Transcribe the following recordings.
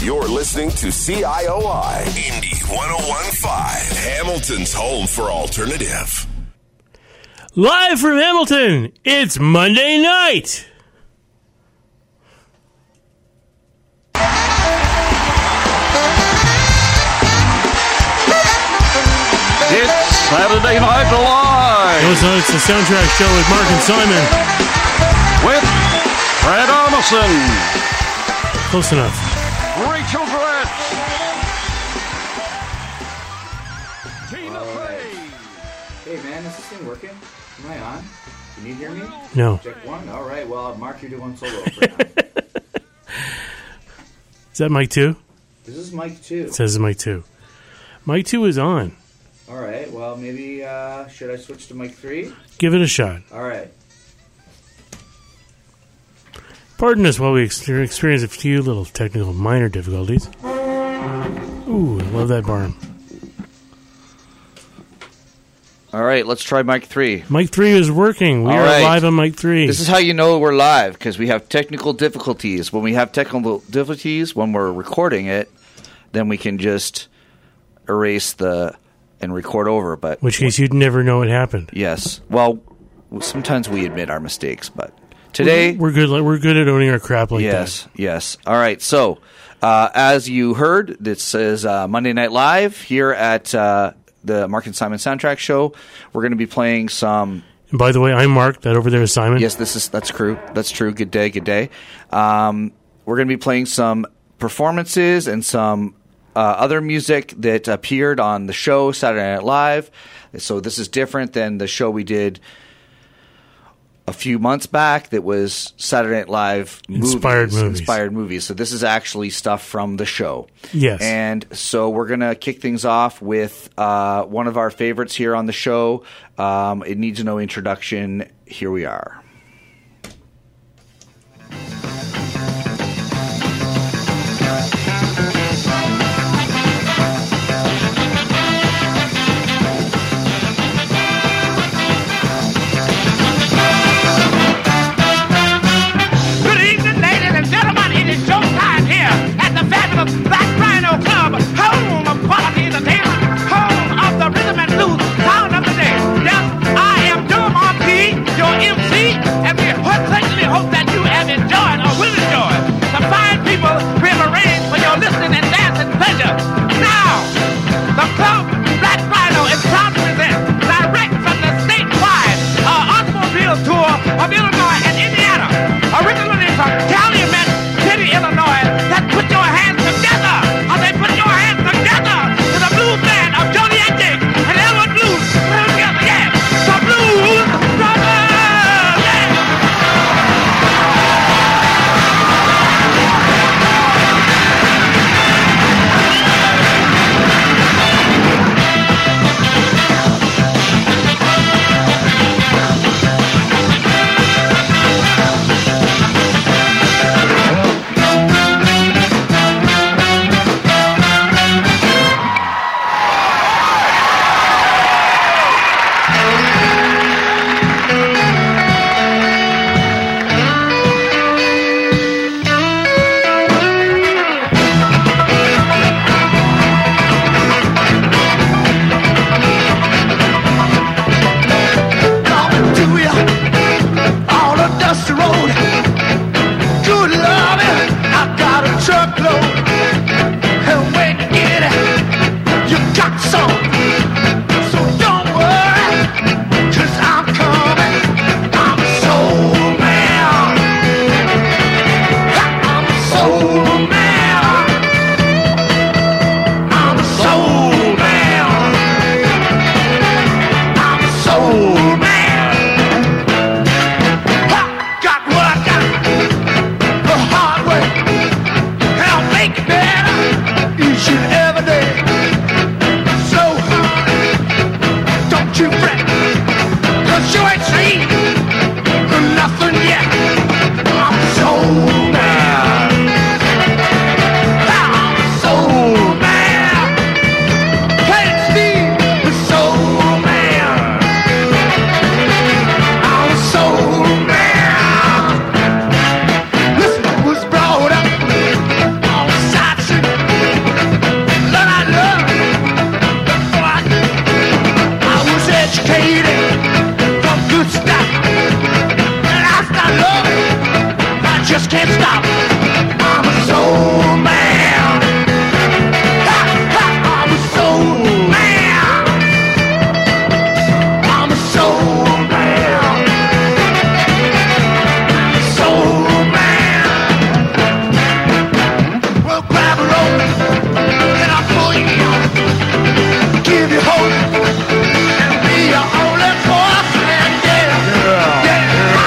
You're listening to CIOI Indy 101.5, Hamilton's home for alternative. Live from Hamilton, it's Monday night. It's Saturday Night Live. No, it's the soundtrack show with Mark and Simon. With Fred Armisen. Close enough. Rachel Dratch. Tina Fey. Hey man, is this thing working? Am I on? Can you hear me? No. Check one. All right. Well, Mark, you're doing solo for now. Is that mic 2? This is mic 2. It says mic 2. Mic 2 is on. All right. Well, maybe should I switch to mic 3? Give it a shot. All right. Pardon us while we experience a few little technical minor difficulties. Ooh, I love that barn. All right, let's try mic 3. Mic 3 is working. We All are right. live on mic 3. This is how you know we're live, because we have technical difficulties. When we have technical difficulties, when we're recording it, then we can just erase and record over. But in which case you'd never know it happened. yes, well, sometimes we admit our mistakes, but today We're good. We're good at owning our crap like that. Yes. All right. So, as you heard, this is Monday Night Live here at the Mark and Simon Soundtrack Show. We're going to be playing some. And by the way, I'm Mark. That over there is Simon. Yes, that's true. That's true. Good day. Good day. We're going to be playing some performances and some other music that appeared on the show Saturday Night Live. So this is different than the show we did a few months back that was Saturday Night Live Inspired movies. So this is actually stuff from the show. Yes. And so we're going to kick things off with one of our favorites here on the show. It needs no introduction. Here we are. Black Rhino Club, home of quality entertainment, home of the rhythm and blues, sound of the day. Yes, I am Dumb RP, your MC. just can't stop. I'm a soul man. Ha, ha, I'm a soul man. I'm a soul man. Soul man. Well, grab a rope and I'll pull you out. Give you hope and be your only boyfriend. Yeah, yeah.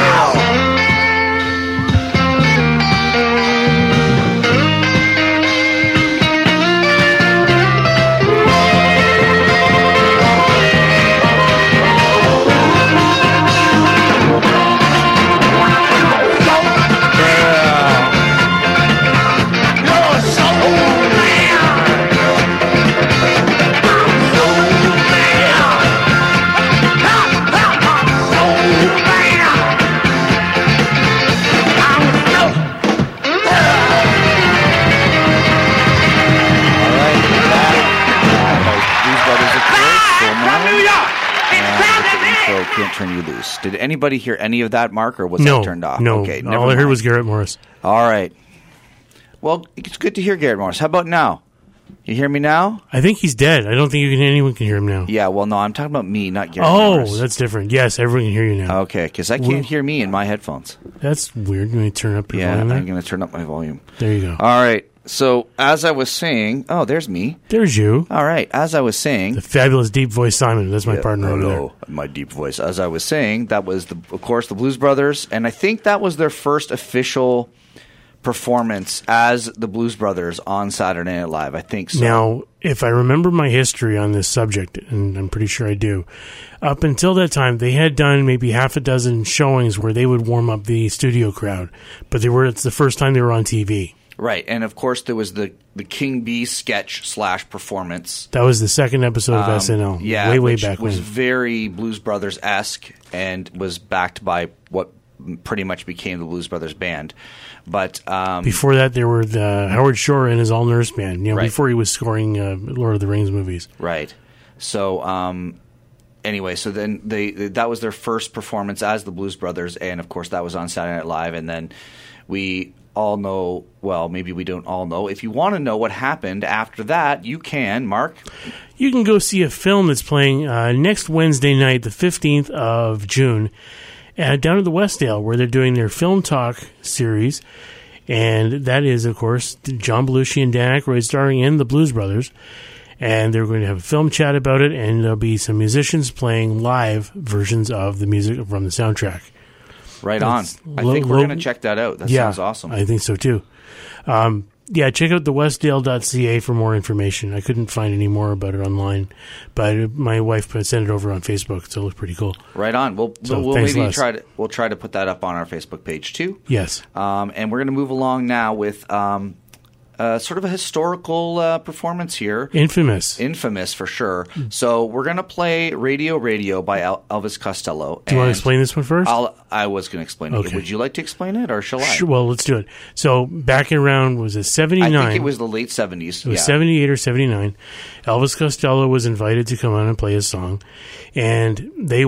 Can't Turn You Loose. Did anybody hear any of that, Mark, or was No, that turned off? no. Okay, never All I heard mind. was Garrett Morris. All right. Well, it's good to hear Garrett Morris. How about now? You hear me now? I think he's dead. I don't think anyone can hear him now. Yeah, well, no, I'm talking about me, not Garrett Oh, Morris. that's different. Yes, everyone can hear you now. Okay, because I can't hear me in my headphones. That's weird. You want to turn up your Yeah, volume there? I'm going to turn up my volume. There you go. All right. So, as I was saying... Oh, there's me. There's you. All right. As I was saying... The fabulous deep voice Simon. That's my partner over there. Hello, my deep voice. As I was saying, that was, of course, the Blues Brothers, and I think that was their first official performance as the Blues Brothers on Saturday Night Live. I think so. Now, if I remember my history on this subject, and I'm pretty sure I do, up until that time, they had done maybe half a dozen showings where they would warm up the studio crowd, but it's the first time they were on TV. Right, and of course there was the King Bee sketch / performance. That was the second episode of SNL. Yeah, way which back was when. very Blues Brothers-esque and was backed by what pretty much became the Blues Brothers band. But before that, there were the Howard Shore and his All Nurse Band. Right. Before he was scoring Lord of the Rings movies. Right. So anyway, so then that was their first performance as the Blues Brothers, and of course that was on Saturday Night Live. And then we all know, well, maybe we don't all know. If you want to know what happened after that, you can, Mark. You can go see a film that's playing next Wednesday night, the 15th of June, down at the Westdale, where they're doing their Film Talk series. And that is, of course, John Belushi and Dan Aykroyd starring in the Blues Brothers. And they're going to have a film chat about it, and there'll be some musicians playing live versions of the music from the soundtrack. Right on. I think we're going to check that out. That sounds awesome. I think so, too. Check out thewestdale.ca for more information. I couldn't find any more about it online, but my wife sent it over on Facebook, so it looks pretty cool. Right on. We'll thanks, maybe Les. try to put that up on our Facebook page too. Yes. And we're going to move along now with sort of a historical performance here. Infamous for sure. So we're going to play Radio by Elvis Costello. Do you want to explain this one first? I was going to explain it. Okay. Would you like to explain it, or shall I? Sure, well, let's do it. So back around, was it 79? I think it was the late 70s. It was 78 or 79. Elvis Costello was invited to come on and play his song, and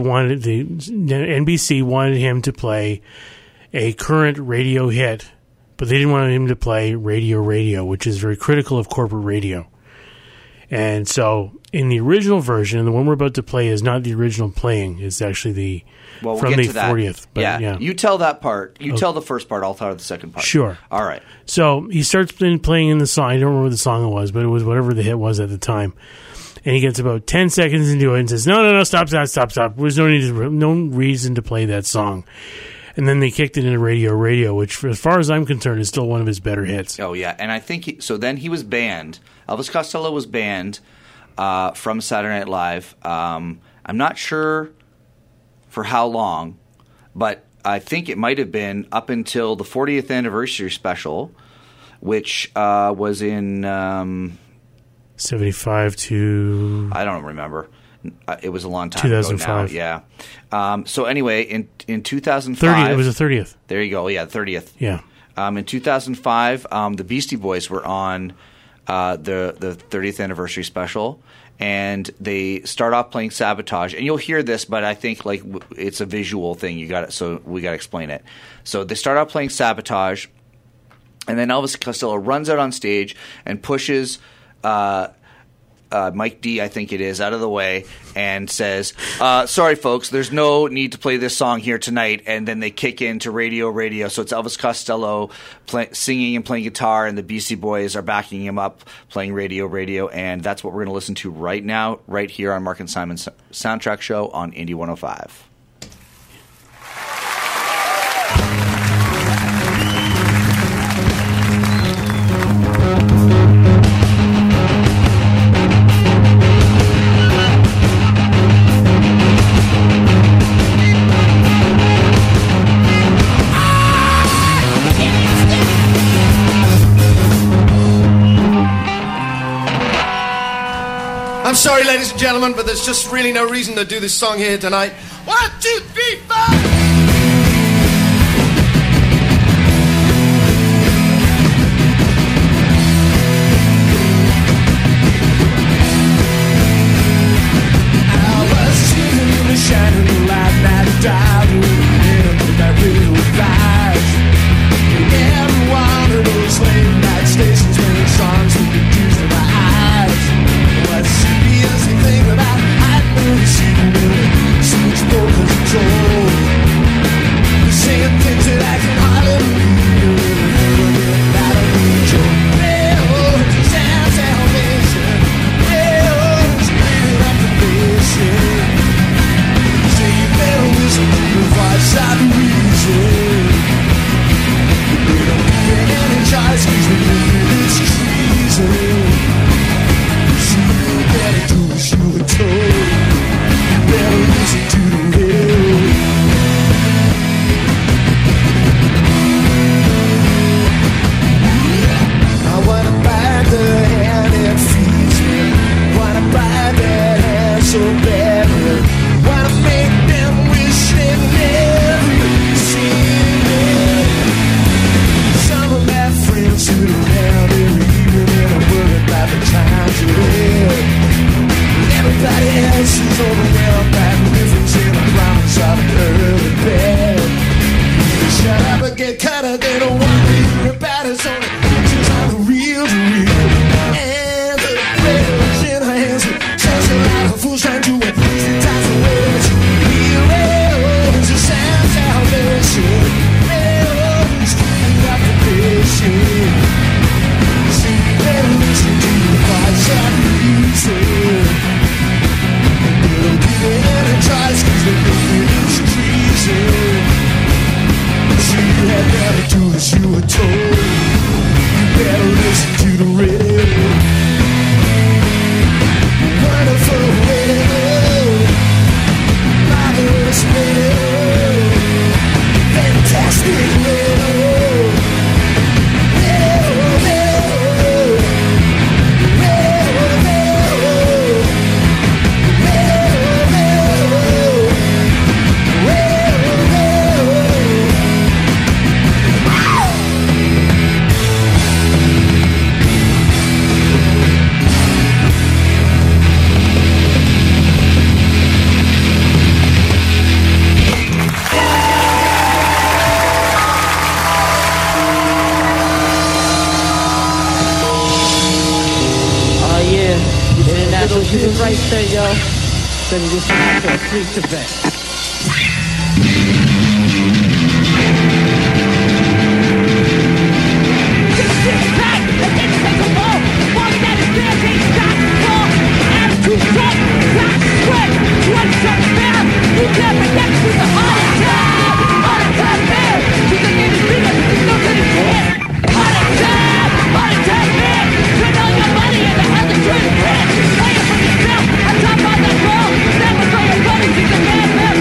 NBC wanted him to play a current radio hit, but they didn't want him to play Radio, which is very critical of corporate radio. And so in the original version, the one we're about to play is not the original playing. It's actually we'll from get the to that. 40th. But yeah. You tell that part. You tell the first part. I'll tell the second part. Sure. All right. So he starts playing in the song. I don't remember what the song was, but it was whatever the hit was at the time. And he gets about 10 seconds into it and says, no, stop. There's no reason to play that song. And then they kicked it into Radio, which, as far as I'm concerned, is still one of his better hits. Oh, yeah. And I think then he was banned. Elvis Costello was banned from Saturday Night Live. I'm not sure for how long, but I think it might have been up until the 40th anniversary special, which was in 75 to... I don't remember. It was a long time 2005. ago now. Yeah. So anyway, in 2005... It was the 30th. There you go. Yeah, 30th. Yeah. In 2005, the Beastie Boys were on the 30th anniversary special. And they start off playing Sabotage, and you'll hear this, but I think like it's a visual thing. You got it, so we got to explain it. So they start off playing Sabotage, and then Elvis Costello runs out on stage and pushes Mike D, I think it is, out of the way and says, sorry, folks, there's no need to play this song here tonight. And then they kick into Radio, Radio. So it's Elvis Costello singing and playing guitar, and the Beastie Boys are backing him up playing Radio, Radio. And that's what we're going to listen to right now, right here on Mark and Simon's Soundtrack Show on Indie 105. I'm sorry, ladies and gentlemen, but there's just really no reason to do this song here tonight. 1, 2, 3, 4! Shining light that died in that real flash. Every one of those late night stations playing songs with the tears in my eyes. What's serious you think about hiding the secret? Switchboard control. You're saying things that I can hardly believe. Out of control. Oh, it's salvation. Oh, it's clearing up the vision. Listen to the voice of reason. We don't get any choice 'cause we live this treason. So you better do as you were told. You better listen to the will. I wanna bite the hand that feeds me. Wanna bite that hand so badly. Wanna make them wish they never seen it. Some of my friends who don't have every evening, and I'm worried about the times you live. Everybody else is overwhelmed by the difference in the promise of an early bed. They shut up and get cut out, they don't want to hear about it, only pictures on the real to real. And the radio's in her hands, tells a lot of fools trying to win. These times the words. Heroes, a sound salvation. Heroes, cleaning up the vision. So you better listen to the voice of reason. They don't give it any choice 'cause they think it is treason. So you had better do as you were told. You better listen to the radio. Wonderful radio. Marvelous radio. Fantastic radio. Right there, yo. Sending this one to a free Tibet. Playing for yourself, on top of that roll, never throw your buddies, he's a madman.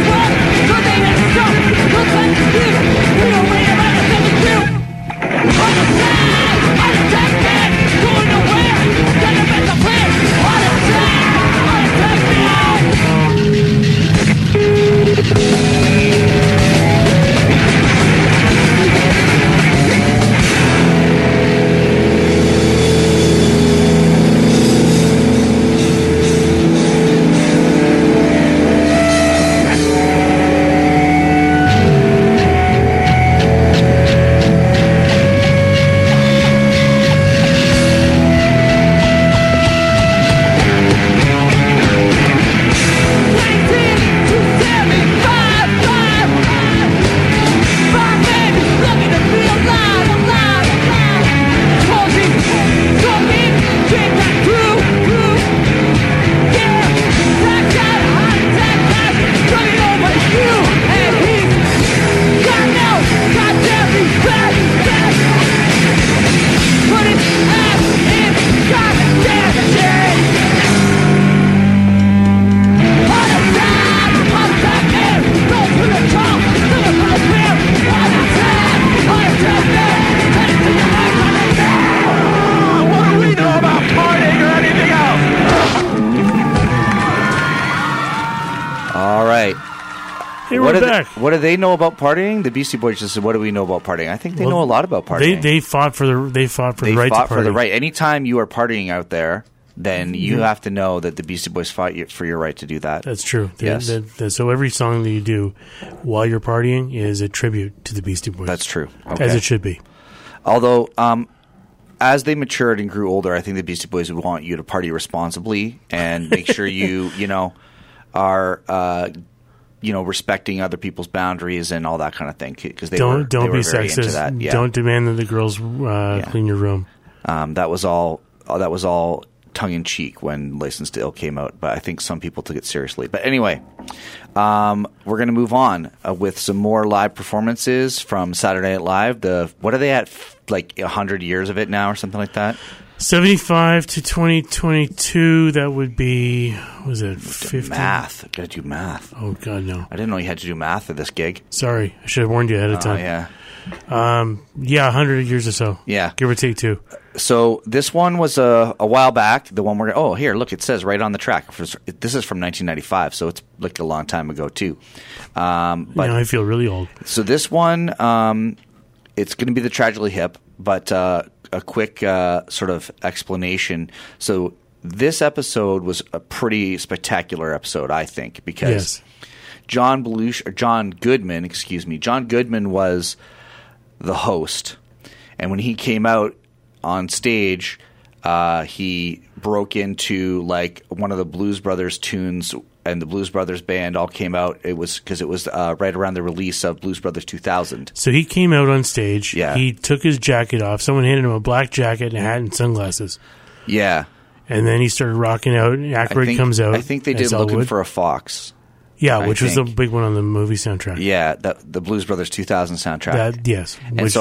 We're back. What do they know about partying? The Beastie Boys just said, "What do we know about partying?" I think they know a lot about partying. They fought for the right to fought party. for the right. Anytime you are partying out there, then you have to know that the Beastie Boys fought for your right to do that. That's true. Yes. So every song that you do while you're partying is a tribute to the Beastie Boys. That's true. Okay. As it should be. Although, as they matured and grew older, I think the Beastie Boys would want you to party responsibly and make sure you are respecting other people's boundaries and all that kind of thing. Because they don't were be very sexist. into that. Yeah. Don't demand that the girls clean your room. That was all tongue in cheek when License to Ill came out, but I think some people took it seriously. But anyway, we're going to move on with some more live performances from Saturday Night Live. What are they at? Like 100 years of it now, or something like that. 75 to 2022. That would be, was it 50? Math. Got to do math. Oh God, no! I didn't know you had to do math for this gig. Sorry, I should have warned you ahead of time. Yeah. 100 years or so. Yeah, give or take 2. So this one was a while back. The one where here, look, it says right on the track. This is from 1995, so it's like a long time ago too. But I feel really old. So this one, it's going to be the Tragically Hip, but a quick sort of explanation. So this episode was a pretty spectacular episode, I think, because John Goodman was the host, and when he came out on stage, he broke into like one of the Blues Brothers tunes, and the Blues Brothers band all came out. It was because it was right around the release of Blues Brothers 2000. So he came out on stage. Yeah. He took his jacket off. Someone handed him a black jacket and a hat and sunglasses. Yeah. And then he started rocking out. Aykroyd comes out. I think they did Looking for a Fox. Yeah, which was the big one on the movie soundtrack. Yeah, the Blues Brothers 2000 soundtrack. Yes.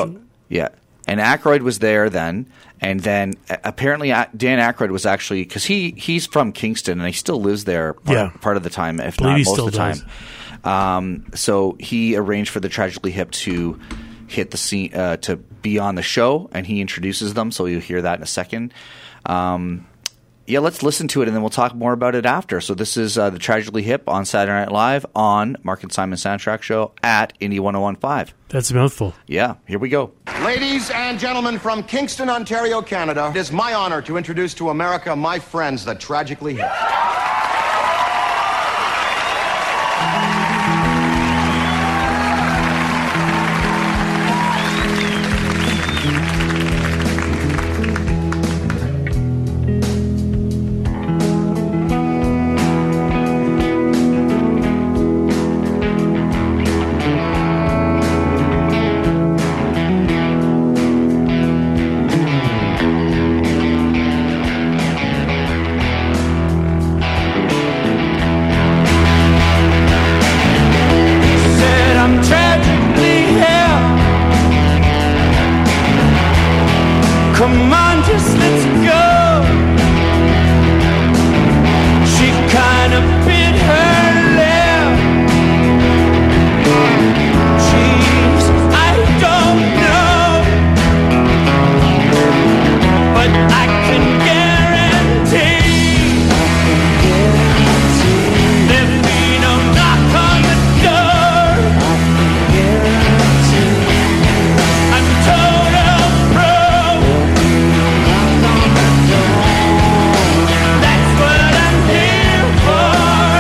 And Aykroyd was there then, and then apparently Dan Aykroyd was actually, because he's from Kingston and he still lives there part of the time, if not most of the time. So he arranged for the Tragically Hip to hit the scene, to be on the show, and he introduces them. So you'll hear that in a second. Let's listen to it, and then we'll talk more about it after. So this is the Tragically Hip on Saturday Night Live on Mark and Simon Soundtrack Show at Indie 101.5. That's a mouthful. Yeah, here we go. Ladies and gentlemen from Kingston, Ontario, Canada, it is my honor to introduce to America my friends, the Tragically Hip. That's what I'm here for.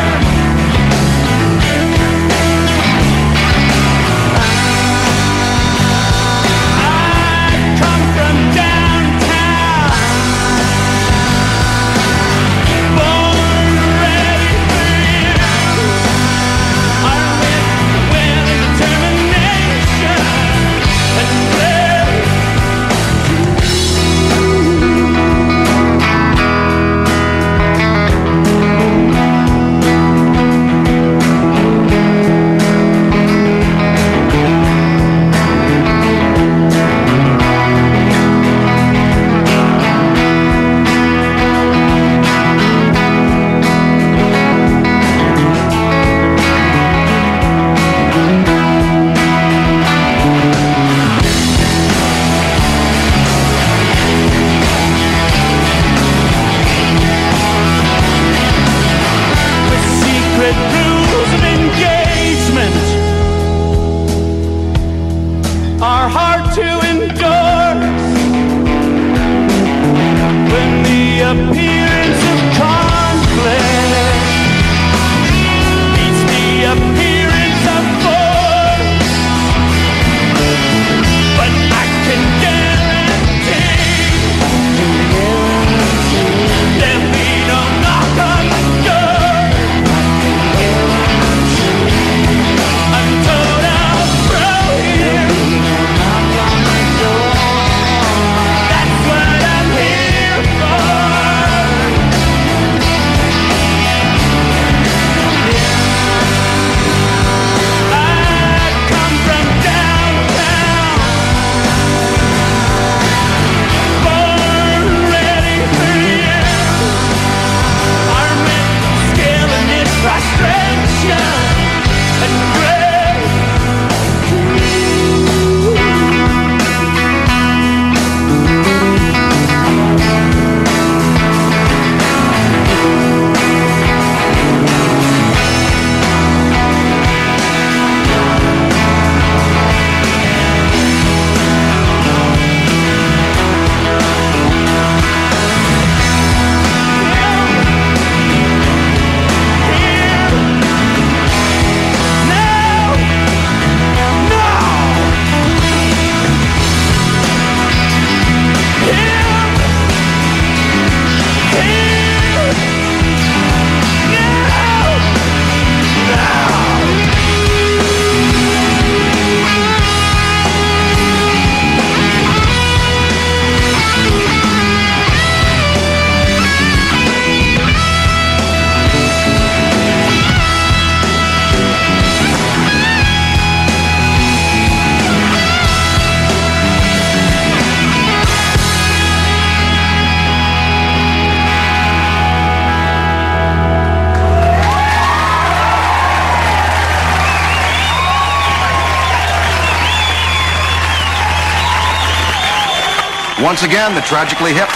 Once again, the Tragically Hip.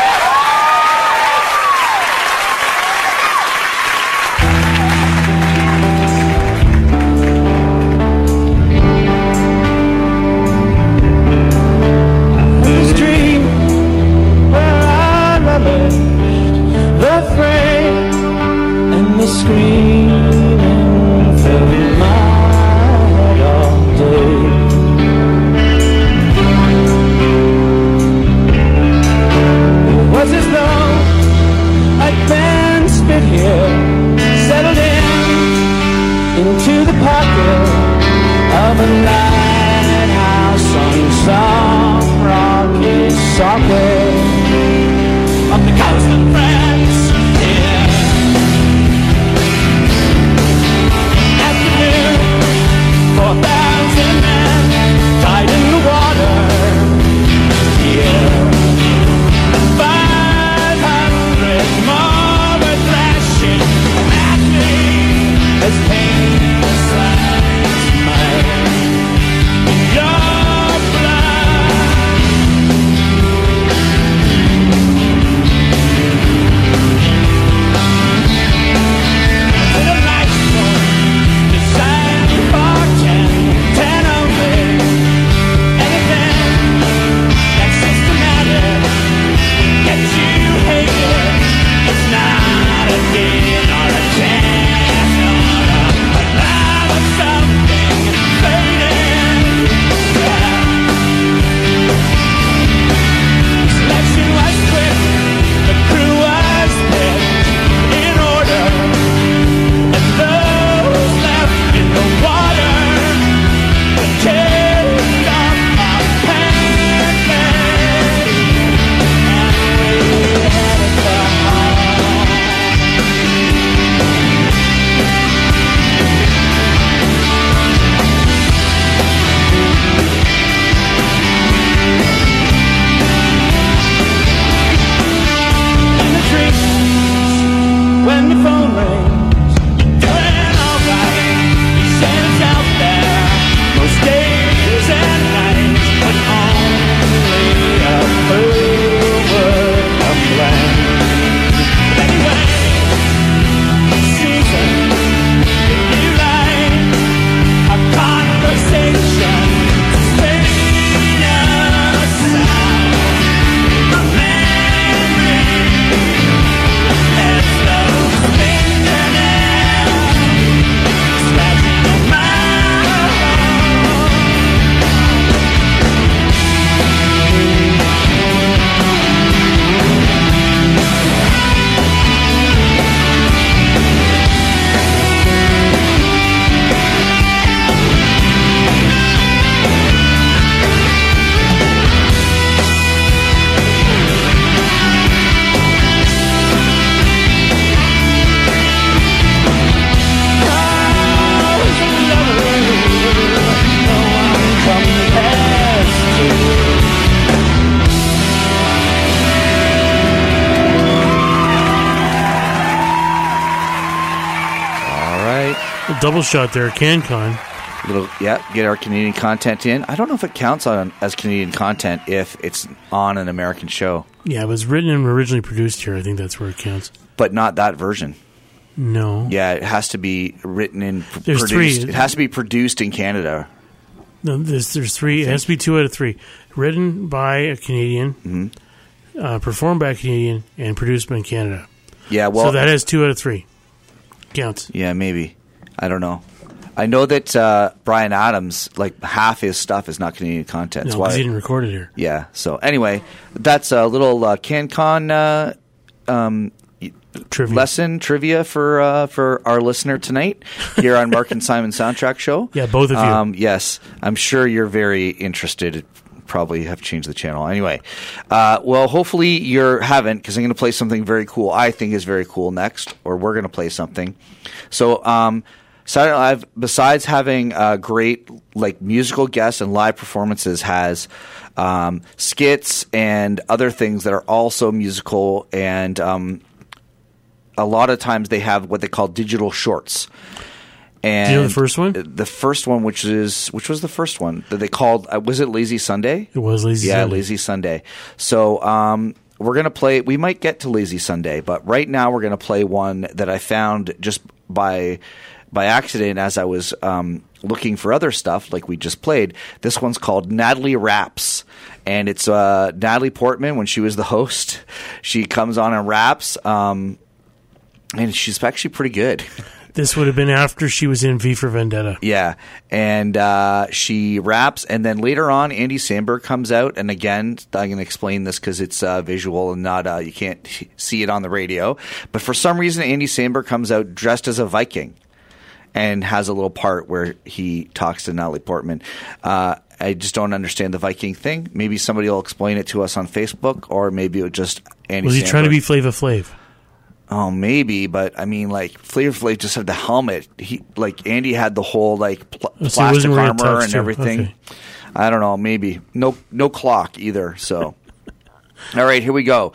This dream where I relished the fray and the screaming filled my head all day. It was as though I'd been spit here, settled into the pocket of a lighthouse on some rocky socket up the coast of France. Yeah. Afternoon, 4,000 men died in the water. Yeah. 500 more were thrashing at me as painless as mine. Your blood. To the lifeboat, designed for 10 only. Anything that's systematic gets you hated. It's not a gain or a chance or a love of something fading. Selection was quick, the crew was picked in order, and those left in the water were carried off our pancake, and we headed for home. In the trees, when the phone rings, doing alright. He said it's out there most days and nights, but only a fool would complain. Anyway, season, if you like, a conversation to fade aside. My memory has those fingernails scratching on my heart. All right. A double shot there, CanCon. Get our Canadian content in. I don't know if it counts on as Canadian content if it's on an American show, Yeah, it was written and originally produced here. I think that's where it counts. but not that version. No. Yeah, it has to be written and There's produced. three. It has to be produced in Canada. No, there's three. It has to be 2 out of 3. Written by a Canadian, performed by a Canadian, and produced by Canada. Yeah, well, So that has 2 out of 3. Counts. yeah, maybe. I don't know. I know that Bryan Adams, like half his stuff is not Canadian content. No, That's because why. he didn't record it here. Yeah. So anyway, that's a little CanCon trivia for our listener tonight here on Mark and Simon Soundtrack Show. Yeah, both of you. Yes, I'm sure you're very interested. Probably have changed the channel. Anyway, well, hopefully you haven't, because I'm going to play something very cool. I think is very cool next, or we're going to play something. So, Saturday Night Live, besides having great like musical guests and live performances, has skits and other things that are also musical, and a lot of times they have what they call digital shorts. And Do you know the first one? The first one, which was the first one that they called? Was it Lazy Sunday? It was Lazy Sunday. Yeah, Lazy Sunday. So we're gonna play. We might get to Lazy Sunday, but right now we're gonna play one that I found just by accident as I was looking for other stuff like we just played. This one's called Natalie Raps, and it's Natalie Portman when she was the host. She comes on and raps, and she's actually pretty good. This would have been after she was in V for Vendetta. Yeah, and she raps, and then later on, Andy Samberg comes out, and again, I'm going to explain this because it's visual and not you can't see it on the radio. But for some reason, Andy Samberg comes out dressed as a Viking and has a little part where he talks to Natalie Portman. I just don't understand the Viking thing. Maybe somebody will explain it to us on Facebook, or maybe it was just Andy Was he Samberg. trying to be Flava Flav? Oh, maybe, but I mean, like Flavor Flav just had the helmet. Andy had the whole plastic armor and everything. Okay. I don't know, maybe no clock either. So, all right, here we go.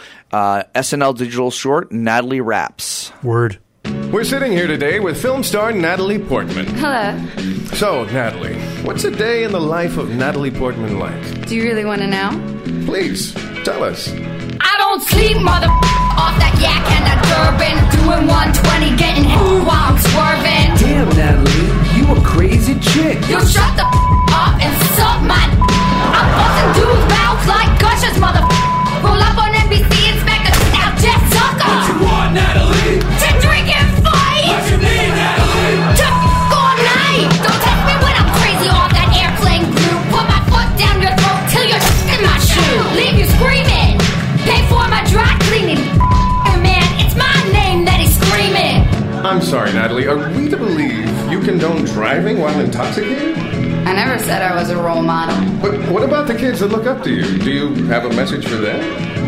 SNL Digital Short, Natalie Raps. Word. We're sitting here today with film star Natalie Portman. Hello. So, Natalie, what's a day in the life of Natalie Portman like? Do you really want to know? Please, tell us. I don't sleep, mother off that yak and that Durban, doing 120, getting hit while I'm swerving. Damn, Natalie, you a crazy chick. You shut the up and suck my I'm busting dudes' mouths like gushers, mother roll up on NBC, inspect the out Jeff Zucker. What you want, Natalie? To drink and fight. What you need, Natalie? To all night. Don't test me when I'm crazy off that airplane glue. Put my foot down your throat till you're in my shoe. Leave you screaming. Pay for my dry cleaning. Man, it's my name that he's screaming. I'm sorry, Natalie. Are we to believe you condone driving while intoxicated? I never said I was a role model. But what about the kids that look up to you? Do you have a message for them?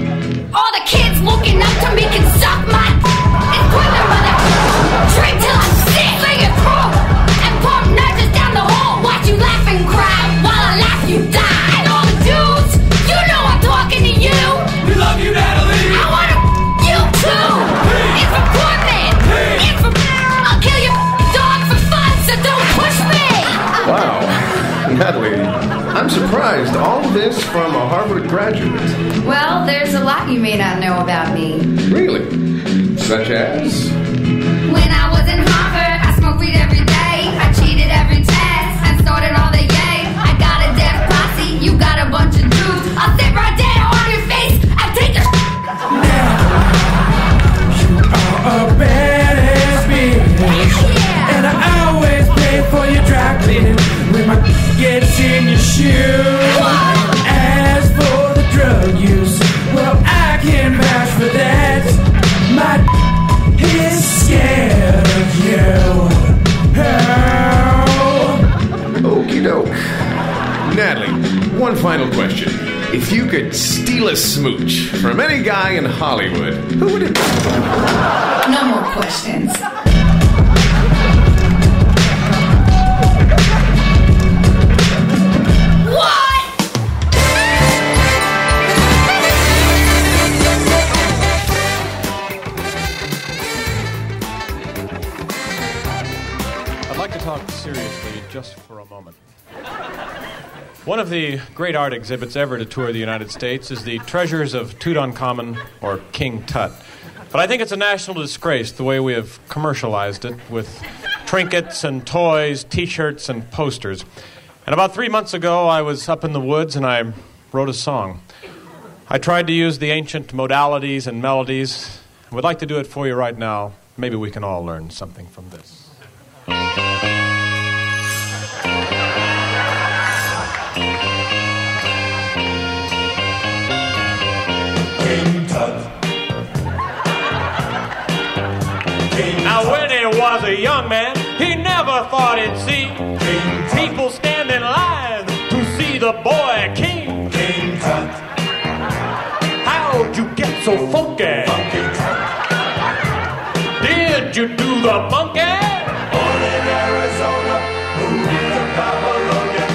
All the kids looking up to me can suck my equipment, mother. Drink till I'm sick, clear your throat, and pump nurses down the hall. Watch you laugh and cry while I laugh you die. And all the dudes, you know I'm talking to you. We love you, Natalie. I wanna you too. It's for Portman. It's for I'll kill your dog for fun, so don't push me. Wow. Natalie, I'm surprised. All this from a Harvard graduate. Well, there's a lot you may not know about me. Really? Such as? When I was in Harvard, I smoked weed every day. I cheated every test and started all the yay. I got a deaf posse, you got a bunch of dudes. I'll sit right there on your face and take your A badass bitch. yeah. And I always pay for your dry cleaning when my gets in your shoe. As for the drug use, well, I can vouch for that. My is scared of you. Oh. Okie doke. Natalie, one final question. If you could steal a smooch from any guy in Hollywood, who would it be? No more questions. What? I'd like to talk seriously just for a moment. One of the great art exhibits ever to tour the United States is the Treasures of Tutankhamun, or King Tut. But I think it's a national disgrace the way we have commercialized it with trinkets and toys, T-shirts and posters. And about 3 months ago, I was up in the woods and I wrote a song. I tried to use the ancient modalities and melodies. I would like to do it for you right now. Maybe we can all learn something from this. King Tut. Now when he was a young man, he never thought he'd see people stand in line to see the boy king. King Tut. How'd you get so funky? Funky Tut. Did you do the monkey? Born in Arizona, moved to Babylonia.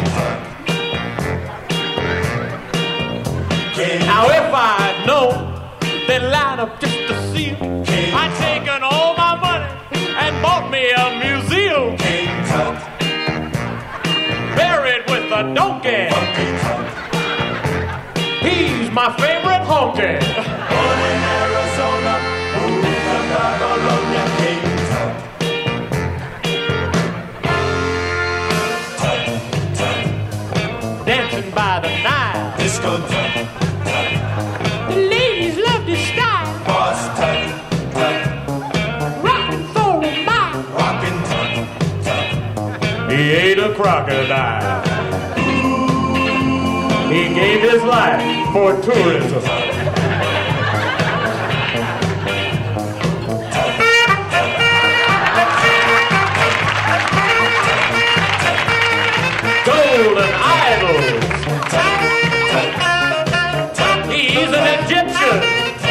King Tut. King Now if I'd known they'd line up just to see him, I'd taken all my money and bought me a museum. you. King Tut. Buried with the donkey. He's my favorite honky. Born in Arizona, moved to Babylonia, King Tut. Tut, Tut. Dancing by the Nile. Disco Tut, Tut. The ladies love this style. Boss Tut, Tut. Rockin' for a mile. Rockin' Tut, Tut. He ate a crocodile. He gave his life for tourism. Golden idols. He's an Egyptian.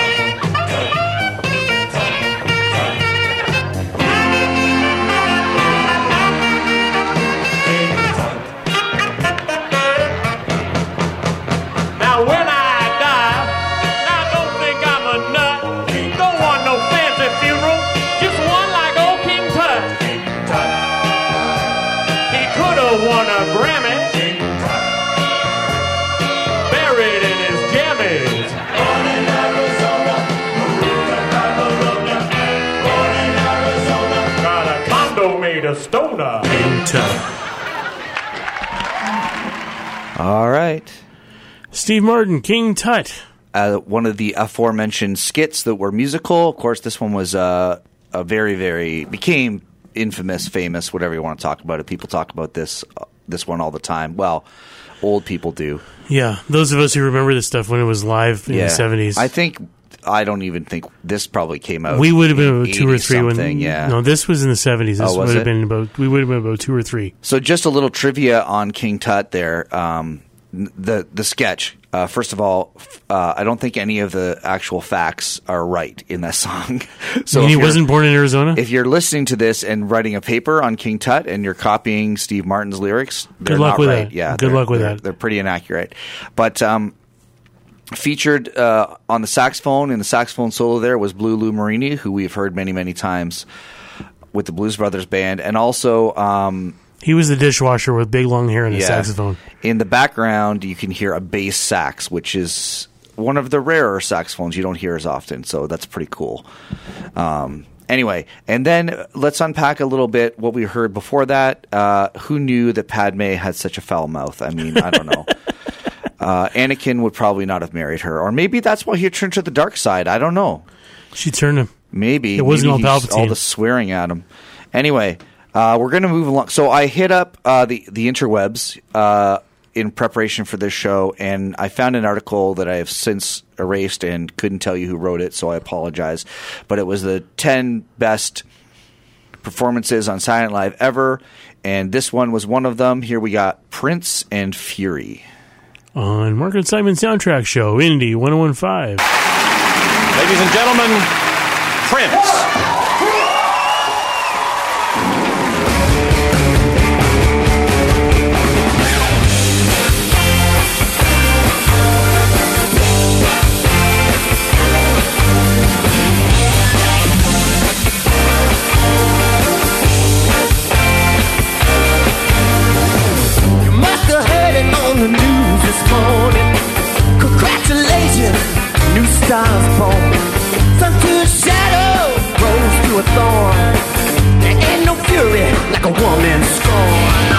Now when I die, now don't think I'm a nut. Don't want no fancy funeral, just one like old King Tut. He could have won a Grammy, buried in his jammies. Born in Arizona, moved to Babylonia. Born in Arizona, got a condo made of stoner. King Tut. All right. Steve Martin, King Tut. One of the aforementioned skits that were musical. Of course, this one was a very, very became infamous, famous, whatever you want to talk about it. People talk about this one all the time. Well, old people do. Yeah, those of us who remember this stuff when it was live in the 70s. I don't even think this probably came out. We would have been about 2 or 3 when. Yeah. No, this was in the 70s. This would have been about. We would have been about 2 or 3. So just a little trivia on King Tut there. The sketch. First of all, I don't think any of the actual facts are right in that song. So he wasn't born in Arizona? If you're listening to this and writing a paper on King Tut and you're copying Steve Martin's lyrics, they're Good luck not with right. that. Yeah, Good luck with that. They're pretty inaccurate. But featured on the saxophone, in the saxophone solo there, was Blue Lou Marini, who we've heard many, many times with the Blues Brothers Band. And also... he was the dishwasher with big long hair and a saxophone. In the background, you can hear a bass sax, which is one of the rarer saxophones you don't hear as often. So that's pretty cool. Anyway, and then let's unpack a little bit what we heard before that. Who knew that Padme had such a foul mouth? I mean, I don't know. Anakin would probably not have married her. Or maybe that's why he turned to the dark side. I don't know. She turned him. Maybe. It wasn't all Palpatine. All the swearing at him. Anyway... we're going to move along. So I hit up the interwebs in preparation for this show, and I found an article that I have since erased and couldn't tell you who wrote it, so I apologize. But it was the 10 best performances on Saturday Night Live ever, and this one was one of them. Here we got Prince and Fury. On Mark and Simon Soundtrack Show, Indy 101.5. Ladies and gentlemen, Prince. On the news this morning, congratulations, new stars born. Sun to a shadow, rose to a thorn. There ain't no fury like a woman scorned.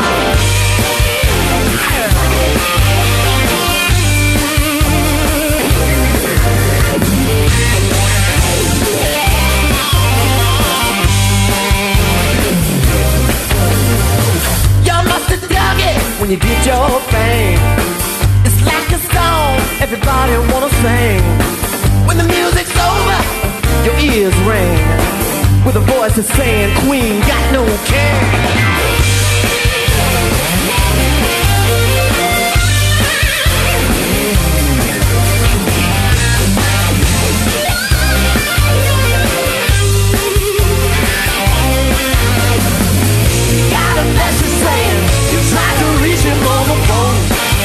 Y'all must have dug it when you did your thing. It's like a song everybody wanna sing. When the music's over, your ears ring with a voice that's saying, Queen got no king. Got a message saying you tried to reach him on the phone.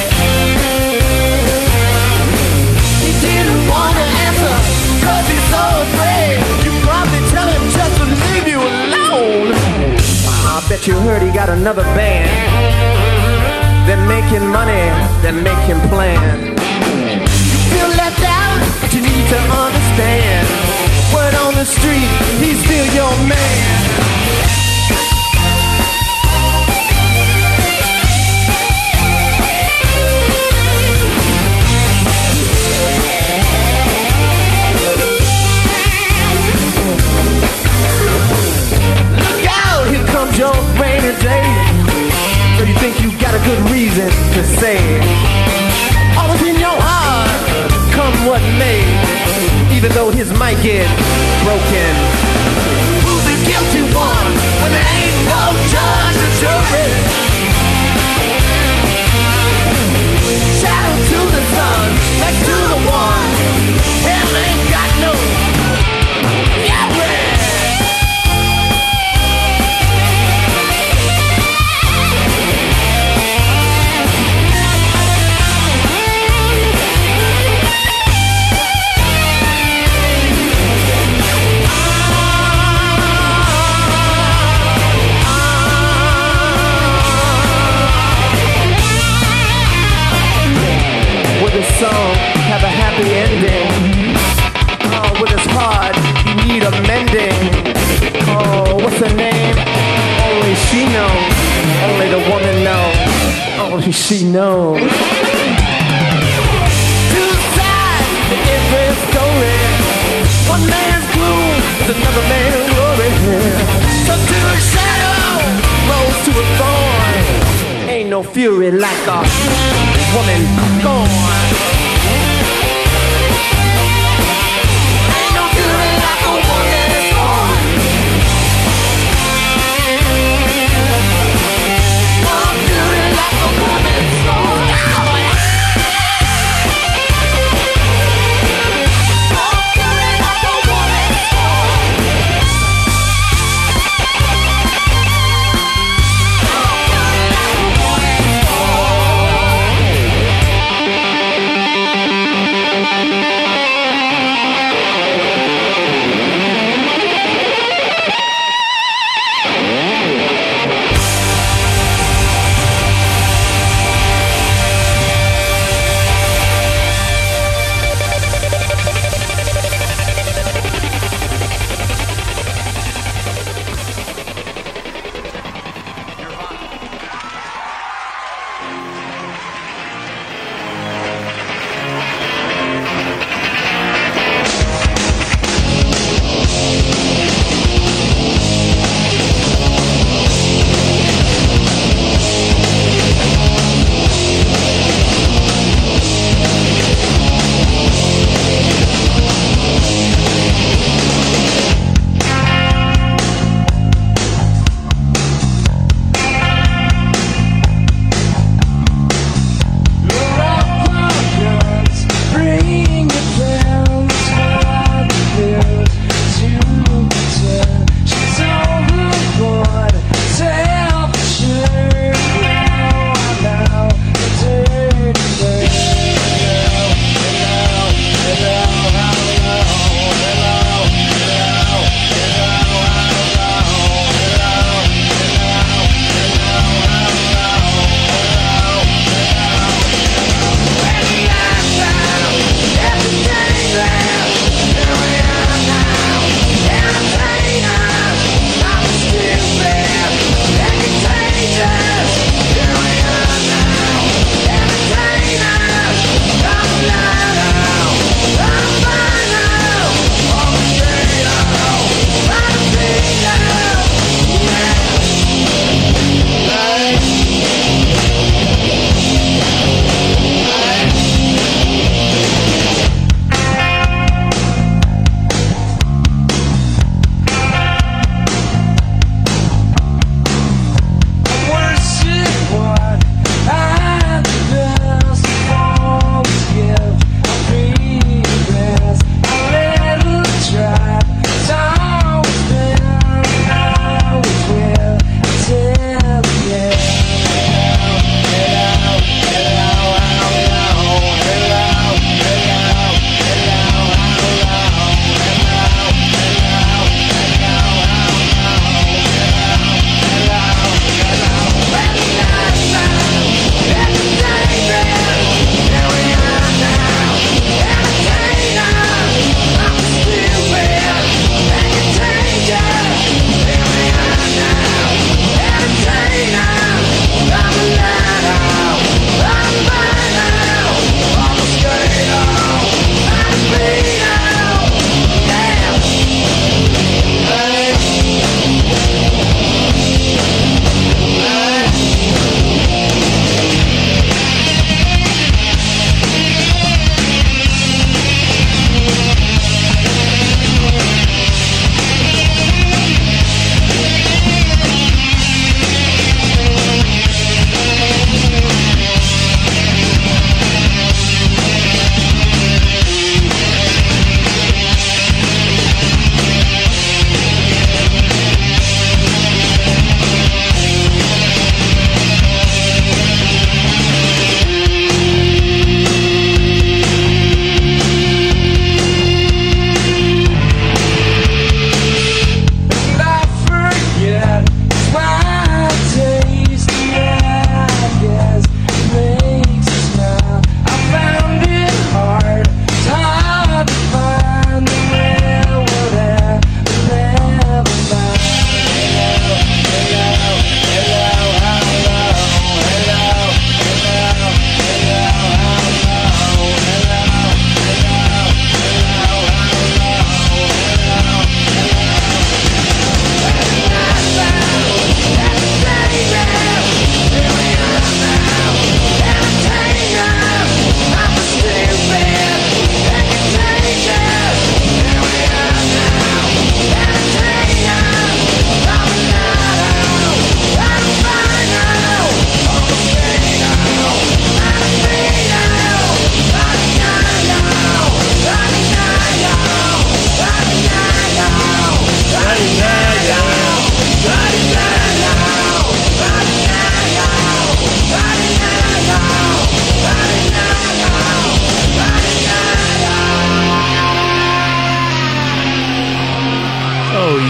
He didn't want to answer, cause he's so afraid. You probably tell him just to leave you alone. I bet But you heard he got another band. They're making money, they're making plans. You feel left out, but you need to understand. Word on the street, he's still your man. Your rainy day, so you think you got a good reason to say all is in your heart, come what may, even though his might get broken. Who's the guilty one when there ain't no judge or jury? Shadow to the sun, next to the one, hell ain't got no fury. Song have a happy ending. Oh, with his heart, you need a mending. Oh, what's her name? Only she knows. Only the woman knows. Only she knows. Two sides to every story. One man's gloom is another man's glory. Come to a shadow, rose to a thorn. Ain't no fury like a woman gone.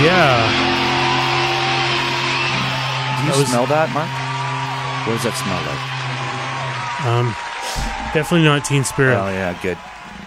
Yeah. Do you smell that, Mark? What does that smell like? Definitely not Teen Spirit. Oh yeah, good.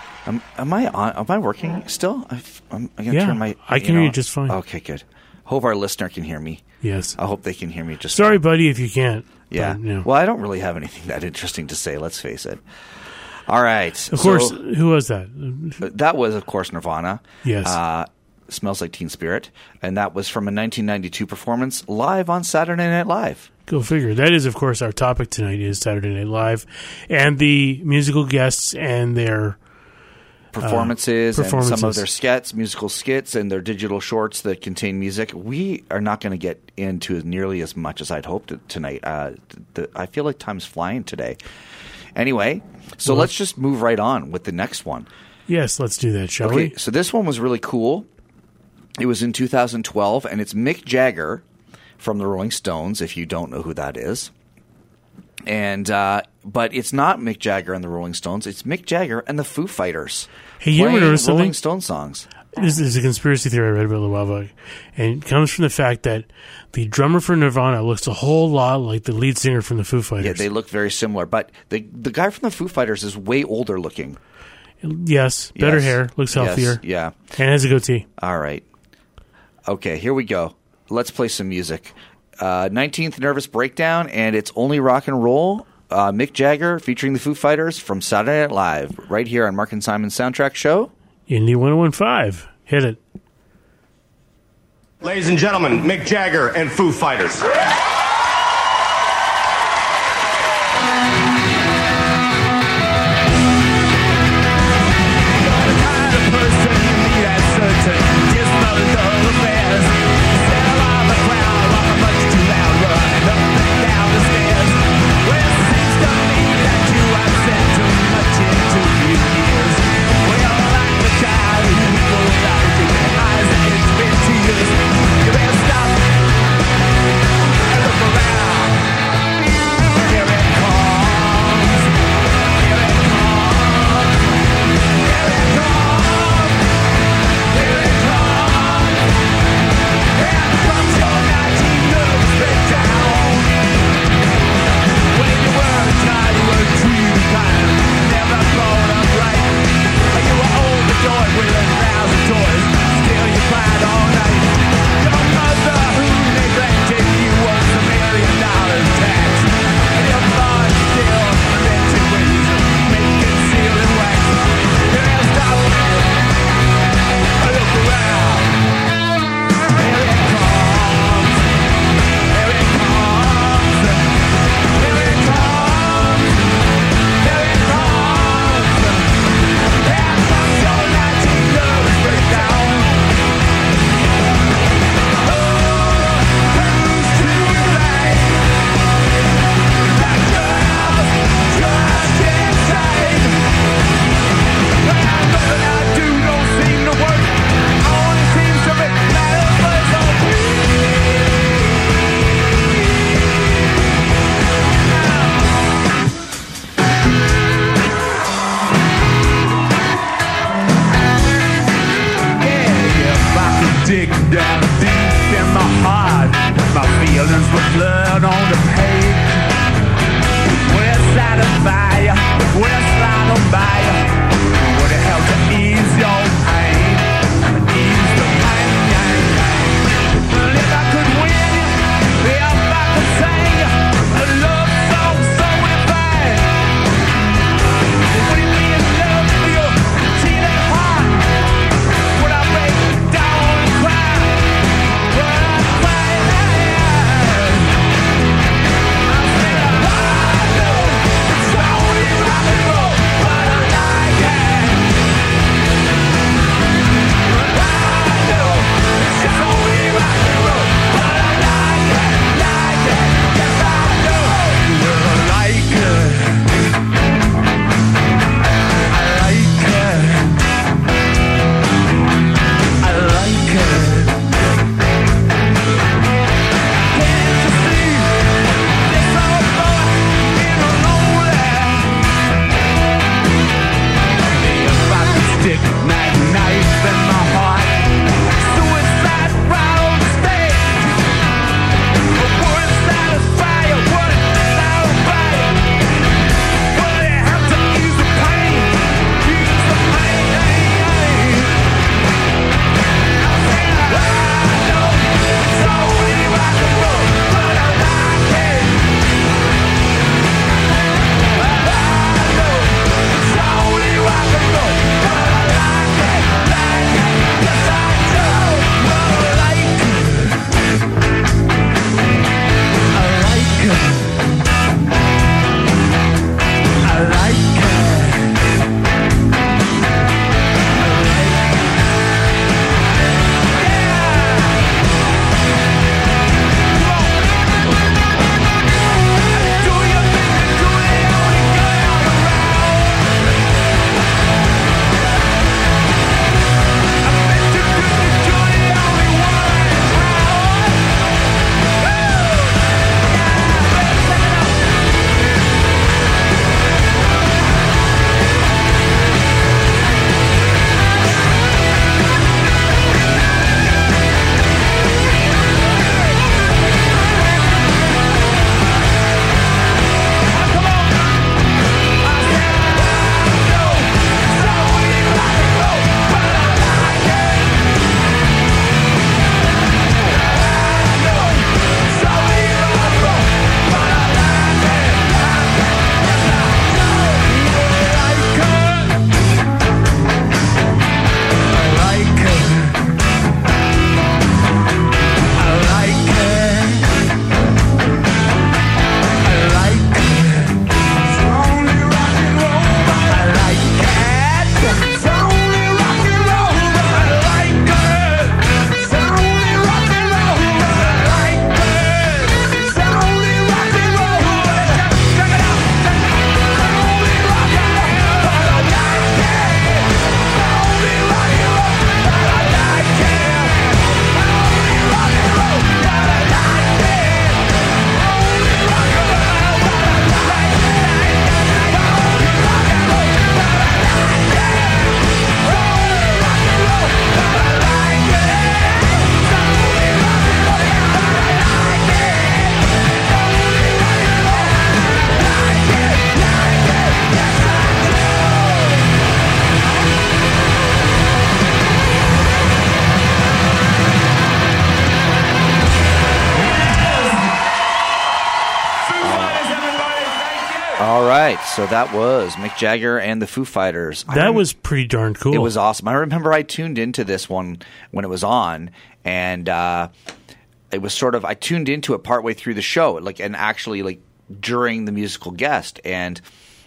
Am I on? Am I working still? I'm gonna Yeah, turn my. I can hear you just fine. Okay, good. Hope our listener can hear me. Yes. I hope they can hear me just. Sorry, fine. buddy, if you can't. Yeah. But, you know. Well, I don't really have anything that interesting to say. Let's face it. All right. Of course. Who was that? That was, of course, Nirvana. Yes. Smells Like Teen Spirit, and that was from a 1992 performance live on Saturday Night Live. Go figure. That is, of course, our topic tonight is Saturday Night Live, and the musical guests and their performances and some of their skits, musical skits, and their digital shorts that contain music. We are not going to get into nearly as much as I'd hoped tonight. I feel like time's flying today. Anyway, so let's just move right on with the next one. Yes, let's do that, shall we? So this one was really cool. It was in 2012, and it's Mick Jagger from the Rolling Stones, if you don't know who that is. And but it's not Mick Jagger and the Rolling Stones. It's Mick Jagger and the Foo Fighters. Hey, you ever notice Rolling something? Stone songs. This is a conspiracy theory I read about a while back, and it comes from the fact that the drummer for Nirvana looks a whole lot like the lead singer from the Foo Fighters. Yeah, they look very similar, but the guy from the Foo Fighters is way older looking. Yes, better hair, looks healthier. Yes, yeah. And has a goatee. All right. Okay, here we go. Let's play some music. 19th Nervous Breakdown, and it's Only Rock and Roll. Mick Jagger featuring the Foo Fighters from Saturday Night Live, right here on Mark and Simon's Soundtrack Show. Indie 1015. Hit it. Ladies and gentlemen, Mick Jagger and Foo Fighters. Stop. All right, so that was Mick Jagger and the Foo Fighters. That was pretty darn cool. It was awesome. I remember I tuned into this one when it was on, and it was sort of, I tuned into it partway through the show, and actually during the musical guest, and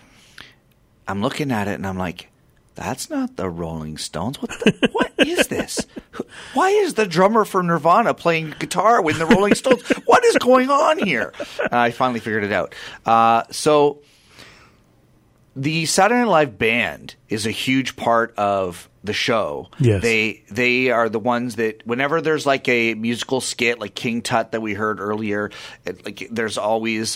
I'm looking at it and I'm like, that's not the Rolling Stones. What is this? Why is the drummer for Nirvana playing guitar with the Rolling Stones? What is going on here? And I finally figured it out. So the Saturday Night Live band is a huge part of the show. Yes. They are the ones that whenever there's a musical skit like King Tut that we heard earlier, there's always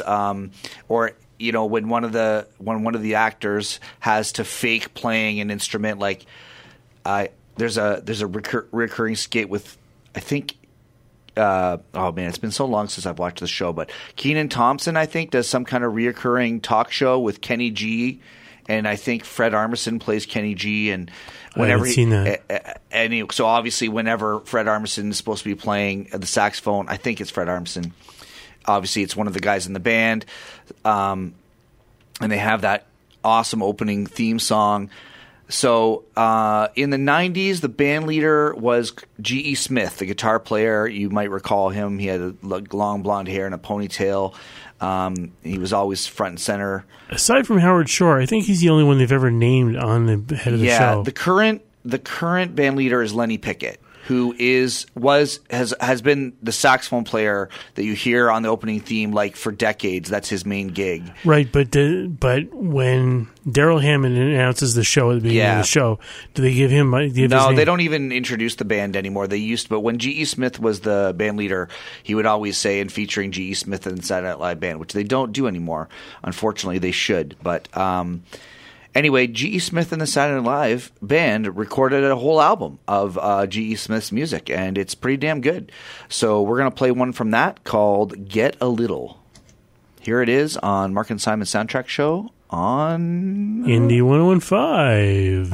when one of the actors has to fake playing an instrument, there's a recurring skit with, I think, oh man, it's been so long since I've watched the show, but Kenan Thompson, I think, does some kind of reoccurring talk show with Kenny G, and I think Fred Armisen plays Kenny G, and whenever I haven't seen that. So obviously whenever Fred Armisen is supposed to be playing the saxophone, I think it's Fred Armisen. Obviously, it's one of the guys in the band, and they have that awesome opening theme song. So in the 90s, the band leader was G.E. Smith, the guitar player. You might recall him. He had long blonde hair and a ponytail. He was always front and center. Aside from Howard Shore, I think he's the only one they've ever named on the head of the show. Yeah, the current band leader is Lenny Pickett, who has been the saxophone player that you hear on the opening theme for decades. That's his main gig. Right, but when Daryl Hammond announces the show at the beginning of the show, do they give him his name? No, they don't even introduce the band anymore. They used to, but when G.E. Smith was the band leader, he would always say, and featuring G.E. Smith and Saturday Night Live Band, which they don't do anymore. Unfortunately, they should. But anyway, G.E. Smith and the Saturday Night Live Band recorded a whole album of G.E. Smith's music, and it's pretty damn good. So we're going to play one from that called Get a Little. Here it is on Mark and Simon Soundtrack Show on Indie 101.5.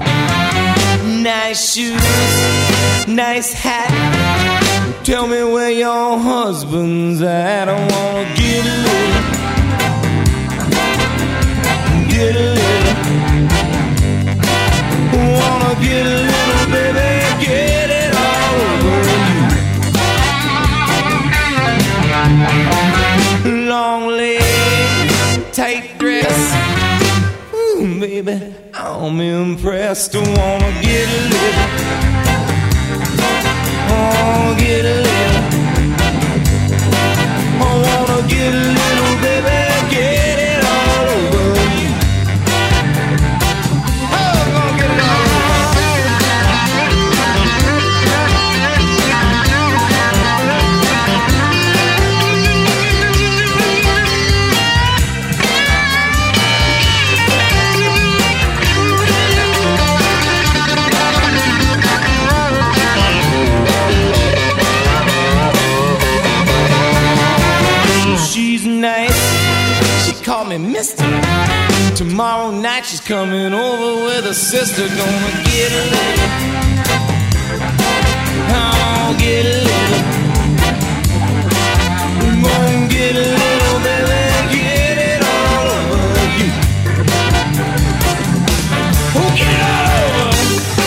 Nice shoes, nice hat. Tell me where your husband's at. I want to get a little. Get a little. Wanna get a little, baby, get it all over you. Long legs, tight dress. Ooh, baby, I'm impressed. I wanna get a little. Oh, get a little. I wanna get a little, baby, get it all over you. She's nice, she called me mister. Tomorrow night she's coming over with her sister. Gonna get a little, I'll get a little. Gonna get a little, baby, get it all over you. Oh, get it all over.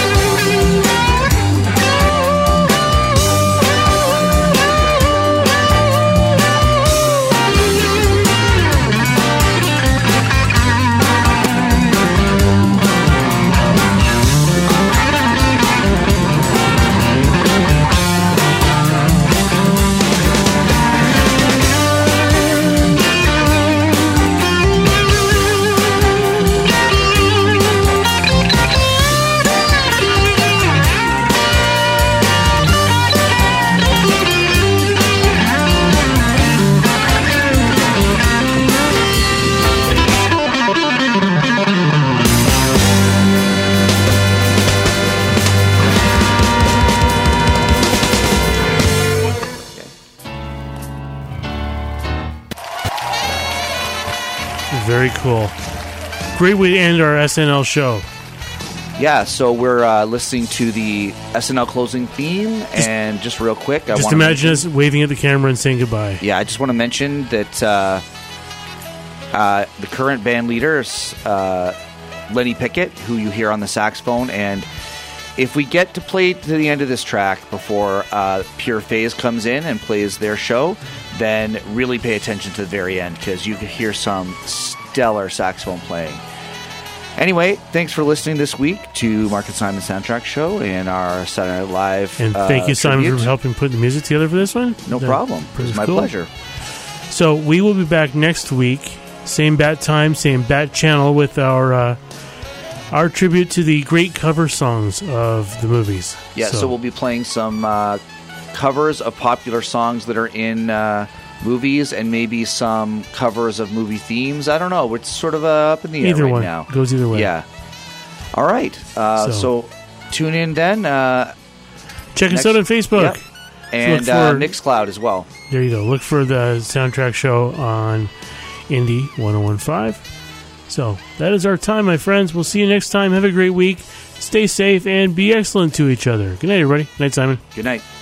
Very cool. Great way to end our SNL show. Yeah, so we're listening to the SNL closing theme, and just real quick, Just imagine us waving at the camera and saying goodbye. Yeah, I just want to mention that The current band leader is Lenny Pickett, who you hear on the saxophone. And if we get to play to the end of this track before Pure Phase comes in and plays their show, then really pay attention to the very end, because you can hear some stellar saxophone playing. Anyway, thanks for listening this week to Mark and Simon Soundtrack Show and our Saturday Night Live. And thank you, Simon, tribute. for helping put the music together for this one. No problem. It was my pleasure. So we will be back next week, same bat time, same bat channel, with our tribute to the great cover songs of the movies. Yeah, so we'll be playing some covers of popular songs that are in movies, and maybe some covers of movie themes. I don't know. It's sort of up in the air right now. Goes either way. Yeah. All right. So tune in then. Check us out on Facebook. Yep. And Mixcloud as well. There you go. Look for the soundtrack show on Indie 1015. So that is our time, my friends. We'll see you next time. Have a great week. Stay safe and be excellent to each other. Good night, everybody. Good night, Simon. Good night.